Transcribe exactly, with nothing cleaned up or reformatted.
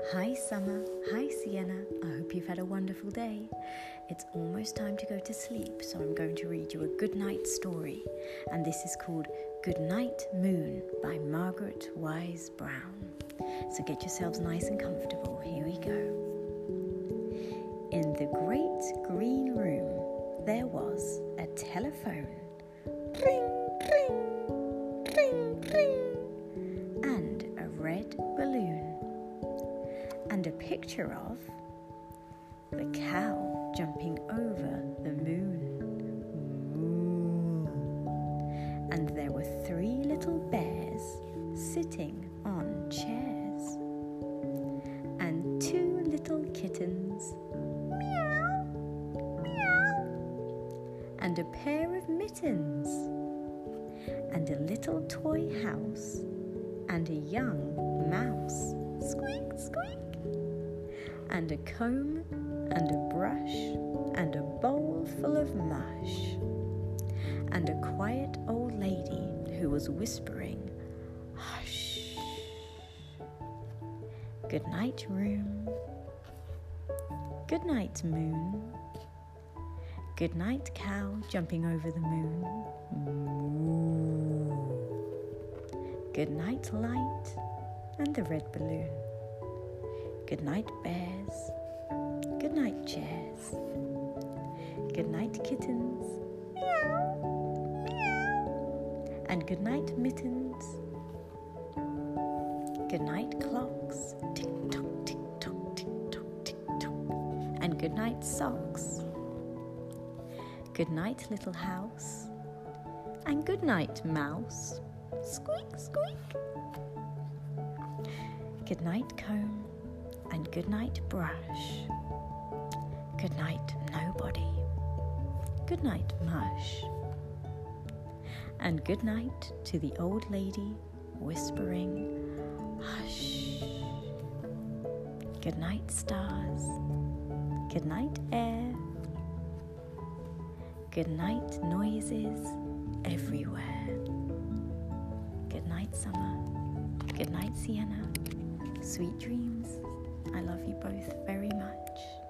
Hi Summer, hi Sienna, I hope you've had a wonderful day. It's almost time to go to sleep, so I'm going to read you a good night story, and this is called Good Night Moon by Margaret Wise Brown. So get yourselves nice and comfortable, here we go. In the great green room there was a telephone. Ring, ring, ring, ring, and a red balloon. And a picture of the cow jumping over the moon. Moo. And there were three little bears sitting on chairs. And two little kittens. Meow, meow. And a pair of mittens. And a little toy house. And a young mouse. Squeak, squeak. And a comb, and a brush, and a bowl full of mush, and a quiet old lady who was whispering, hush. Good night, room. Good night, moon. Good night, cow jumping over the moon. Moo. Good night, light, and the red balloon. Good night, bears. Good night, chairs. Good night, kittens. Meow, meow. And good night, mittens. Good night, clocks. Tick tock, tick tock, tick tock, tick tock. And good night, socks. Good night, little house. And good night, mouse. Squeak, squeak. Good night, comb. And good night, brush. Good night, nobody. Good night, mush. And good night to the old lady whispering, hush. Good night, stars. Good night, air. Good night, noises everywhere. Good night, summer. Good night, Sienna. Sweet dreams. I love you both very much.